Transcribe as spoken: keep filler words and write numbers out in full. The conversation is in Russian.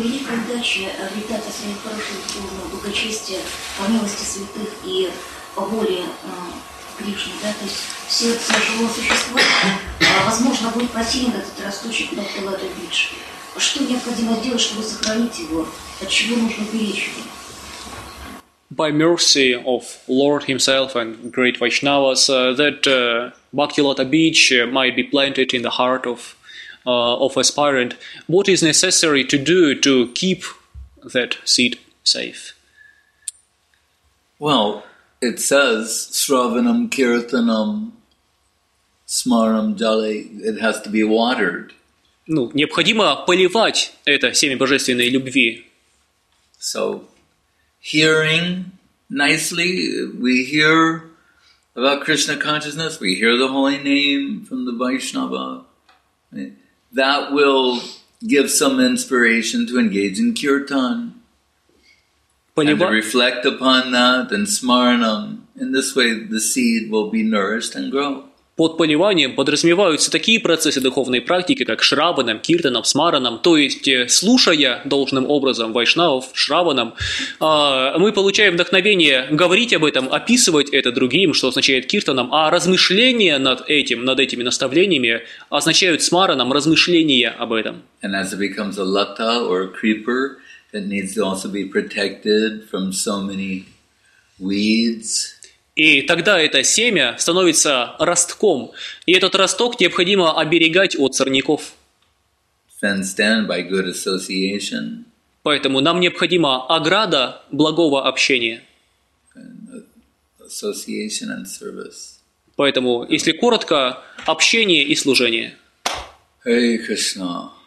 великой удаче обретать о своих хороших духовных благочестия, по милости святых и по воле э, Кришны, да, то есть сердце живого существа, э, возможно, будет потерян этот растущий Бхактивинода Бидж. Что необходимо делать, чтобы сохранить его? От чего нужно беречь его? By mercy of Lord Himself and great Vaishnavas, uh, that uh, Bhakti-Lata Beach uh, might be planted in the heart of uh, of aspirant. What is necessary to do to keep that seed safe? Well, it says Sravanam Kirtanam Smaram Jale. It has to be watered. Ну, необходимо поливать это семя божественной любви. So, hearing nicely, we hear about Krishna consciousness, we hear the holy name from the Vaishnava. That will give some inspiration to engage in kirtan. And to reflect upon that and smaranam. In this way, the seed will be nourished and grow. Под поливанием подразумеваются такие процессы духовной практики, как шраванам, киртанам, смаранам, то есть, слушая должным образом вайшнавов, шраванам, мы получаем вдохновение говорить об этом, описывать это другим, что означает киртанам, а размышления над этим, над этими наставлениями означают смаранам, размышления об этом. And as it becomes a lata or a creeper, it needs to also be protected from so many weeds. И тогда это семя становится ростком, и этот росток необходимо оберегать от сорняков. Fenced in by good association. Поэтому нам необходима ограда благого общения. Association and service. Поэтому, если коротко, общение и служение. Hare Krishna.